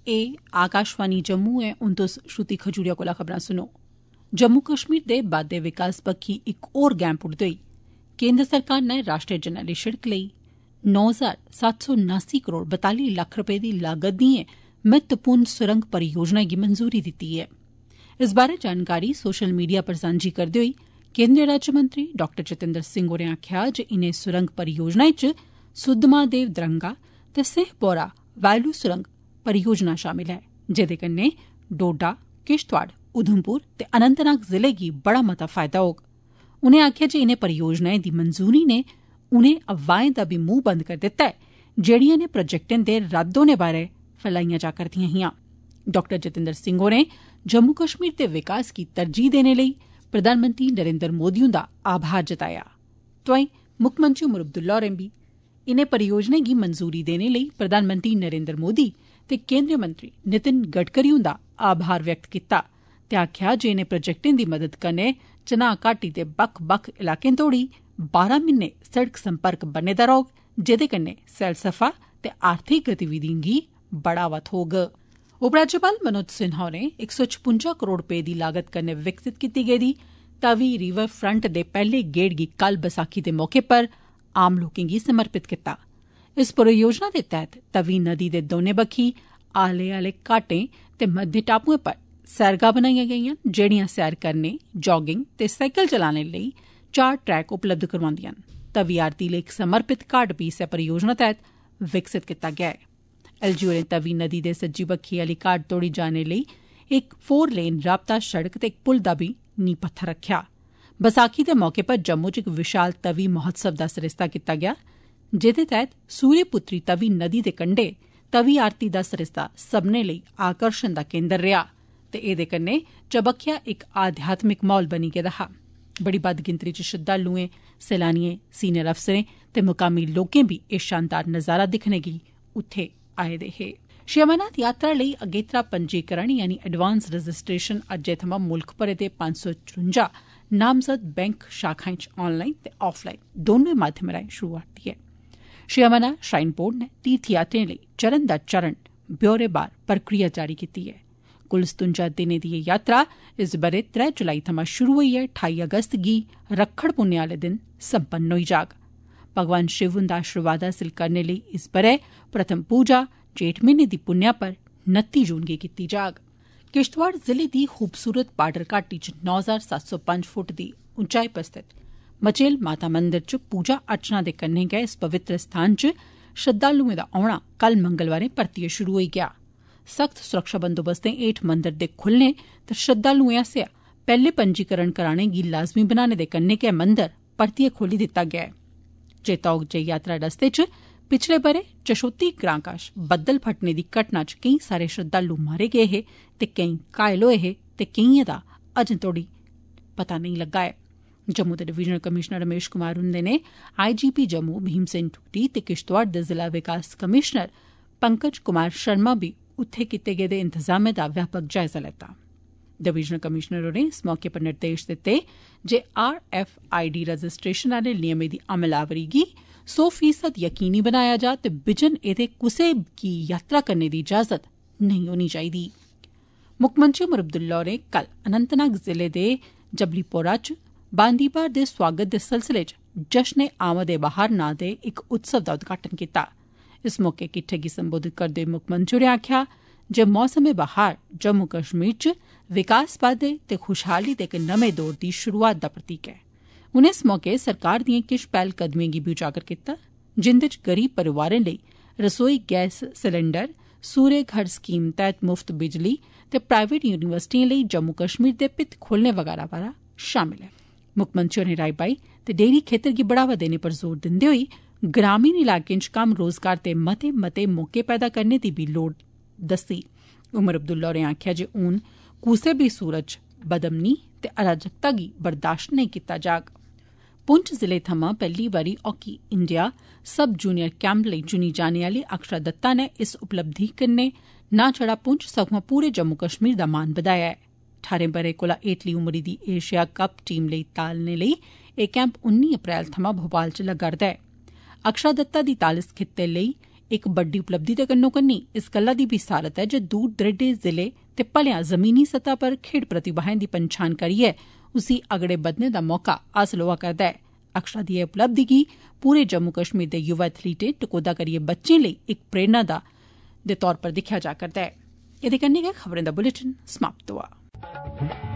एह् आकाशवाणी जम्मू ऐ। हून तुस श्रुति खजूरिया कोला खबरां सुनो। जम्मू कश्मीर दे बाद्दे विकास बक्खी इक होर गैं पुट्टदे होई केन्द्र सरकार नै राष्ट्रीय जरनैली शिड़क लेई 9,779 करोड़ 42 लक्ख रपे दी लागत दिएं महत्वपूर्ण सुरंग परियोजनाएं गी मंजूरी दित्ती ऐ। इस बारै जानकारी सोशल मीडिया पर सांझी करदे होई केन्द्रीय राज्यमंत्री डॉ जितेंद्र सिंह होरें आखेआ जे इनें सुरंग परियोजनाएं च सुद्धमहादेव दरंगा ते सिंहपोरा वायलू सुरंग परियोजना शामिल ऐ, जेदे कन्नै डोडा, किश्तवाड़, उधमपुर ते अनंतनाग जिले गी बड़ा मता फायदा होग। उनें आखेआ जे इनें परियोजनाएं दी मंजूरी नै उनें अफवाहें दा बी मूंह बंद करी दित्ता ऐ जेड़ियां इनें प्रोजेक्टें दे रद्द होने बारै फैलाइयां जा करदियां हियां। डॉ जितेंद्र सिंह होरें जम्मू कश्मीर दे विकास गी तरजीह देने लेई प्रधानमंत्री नरेन्द्र मोदी हुंदा आभार जताया। तोआईं मुक्खमंत्री उमर अब्दुल्ला होरें बी इनें परियोजनाएं गी मंजूरी देने लेई प्रधानमंत्री नरेन्द्र मोदी ते केन्द्रीय मंत्री नितिन गडकरी हुंदा आभार व्यक्त कीता ते आखेआ जे इनें प्रोजेक्टें दी मदद कन्नै चनाह घाटी दे बक्ख बक्ख इलाकें तोड़ी 12 म्हीने सड़क संपर्क बने दा रौह्ग, जेदे कन्नै सैलसफा ते आर्थिक गतिविधिएं गी बढ़ावा थ्होग। उपराज्यपाल मनोज सिन्हा होरें 156 करोड़ रपे दी लागत कन्नै विकसित कीती गेदी तवी रिवर फ्रंट दे पैह्ले गेड़ गी कल बसाखी दे मौके पर आम लोकें गी समर्पित कीता। इस परियोजना दे तैह्त तवी नदी दे दौने बक्खी आले आले घाटें ते मध्य टापुएं पर सैरगाह बनाइयां गेइयां, जेड़ियां सैर करने, जॉगिंग ते साइकिल चलाने लेई 4 ट्रैक उपलब्ध करोआंदियां न। तवी आरती लेई इक समर्पित घाट बी इस्सै परियोजना तैह्त विकसित कीता गेआ ऐ। एलजी होरें तवी नदी दे सज्जी बक्खी आली घाट तोड़ी जाने लेई इक 4 लेन राबता सड़क ते इक पुल दा बी नींह पत्थर रखेआ। बसाखी दे मौके पर जम्मू च इक विशाल तवी महोत्सव दा सरिस्ता कीता गेआ, जेदे तैह्त सूर्यपुत्री तवी नदी दे कंढे तवी आरती दा सरिस्ता सब्मनें लेई आकर्षण दा केन्द्र रेहा ते एह्दे कन्नै चबक्खेआ इक आध्यात्मिक माहौल बनी गेदा हा। बड़ी बद्द गिनतरी च श्रद्धालुएं, सैलानिएं, सीनियर अफसरें ते मुकामी लोकें बी एह् शानदार नजारा दिक्खने गी उत्थे आए दे हे। श्री अमरनाथ यात्रा लेई अगेत्रा पंजीकरण यानी एडवांस रजिस्ट्रेशन अज्जै थमां मुल्ख भरे दे 554 नामजद बैंक शाखाएं च ऑनलाइन ते ऑफलाइन दौनें माध्यमें राएं शुरू होई ऐ। श्री अमरनाथ श्राइन बोर्ड नै तीर्थ यात्रिएं लेई चरण दर चरण ब्यौरेवार प्रक्रिया जारी कीती ऐ। कुल 57 दिनें दी एह् यात्रा इस ब'रे 3 जुलाई थमां शुरू होइयै 28 अगस्त गी रक्खड़ पुन्ने आले दिन संपन्न होई जाग। भगवान शिव हुंदा आशीर्वाद हासिल करने लेई इस ब'रे प्रथम पूजा जेठ म्हीने दी पुन्नेआ पर 29 जून गी कीती जाग। किश्तवाड़ जिले दी खूबसूरत पाडर घाटी च 9,705 फुट दी उंचाई पर स्थित मचेल माता मंदिर च पूजा अर्चना दे कन्नै गै इस पवित्र स्थान च श्रद्धालुएं दा औना कल मंगलवारें परतियै शुरू होई गेआ। सख्त सुरक्षा बंदोबस्तें हेठ मंदिर दे खुल्लने ते श्रद्धालुएं आसेआ पैह्ले पंजीकरण कराने गी लाज़मी बनाने दे कन्नै गै मंदिर परतियै खोली दित्ता गेआ ऐ। चेता होग जे यात्रा रस्ते च पिछले ब'रे चशोती ग्रां कश बद्दल फटने दी घटना च केईं सारे श्रद्धालु मारे गे हे ते केईं घायल होए हे ते केइएं दा अजें तोड़ी पता नेईं लग्गा ऐ। जम्मू दे डिवीजनल कमिशनर रमेश कुमार हुंदे ने आईजीपी जम्मू भीम सिंह टूटी ते किश्तवाड़ दे जिला विकास कमिशनर पंकज कुमार शर्मा बी उत्थे कीते गेदे इंतजामें दा व्यापक जायजा लैता। डिवीजनल कमिशनर होरें इस मौके पर निर्देश दित्ते जे RFID रजिस्ट्रेशन आले नियमें दी अमलावरी गी 100% यकीनी बनाया जा ते बिजन एह्दे कुसै गी यात्रा करने दी इजाजत नेईं होनी चाहिदी। मुक्खमंत्री उमर अब्दुल्ला होरें कल अनंतनाग जिले दे जबलीपोरा च बांदीपार दे स्वागत दे सिलसिले च जश्न ए आमद ए बहार नां दे इक उत्सव दा उद्घाटन कीता। इस मौके किट्ठे गी संबोधित करदे होई मुक्खमंत्री होरें आखेआ जे मौसम ए बहार जम्मू कश्मीर च विकास बाद्दे ते खुशहाली दे इक नमें दौर दी शुरूआत दा प्रतीक ऐ। उनें इस मौके सरकार दिएं किश पैह्लकदमिएं गी बी उजागर कीता, जिंदे च गरीब परिवारें लेई रसोई गैस सिलेंडर, सूर्य घर स्कीम तैह्त मुफ्त बिजली ते प्राइवेट यूनिवर्सिटिएं लेई जम्मू कश्मीर दे भित्त खोलने वगैरा शामिल ऐ। मुक्खमंत्री होरें राई बाई ते डेयरी खेतर गी बढ़ावा देने पर जोर दिंदे होई ग्रामीण इलाकें च कम्म रोजगार ते मते मते मौके पैदा करने दी बी लोड़ दस्सी। उमर अब्दुल्ला होरें आखेआ जे हून कुसै बी सूरत च बदअमनी ते अराजकता गी बर्दाश्त नेईं कीता जाग। पुंछ जिले थमां पैह्ली बारी hockey India sub junior camp लेई चुनी जाने आली अक्षरा दत्ता नै इस उपलब्धि कन्नै न छड़ा पुंछ सगुआं पूरे जम्मू कश्मीर दा मान बधाया ऐ। 18 ब'रे कोला हेठली उमरी दी एशिया कप टीम लेई तालने लेई एह् कैंप 19 अप्रैल थमां भोपाल च लग्गा'रदा ऐ। अक्षरा दत्ता दी ताल इस खित्ते लेई इक बड्डी उपलब्धि दे कन्नो कन्नी इस गल्ला दी बी सारत ऐ जे दूर दरेडे जिले ते भलेआं जमीनी सतह पर खेड्ड प्रतिभाएं दी पंछान करियै उसी अगड़े बधने दा मौका हासल होआ करदा ऐ। अक्षरा दी एह् उपलब्धि गी पूरे जम्मू कश्मीर दे युवा एथलीटें टकोह्दा करियै बच्चें लेई इक प्रेरणा दे तौर पर दिक्खेआ जा करदा ऐ। एह्दे कन्नै गै खबरें दा बुलेटिन समाप्त होआ।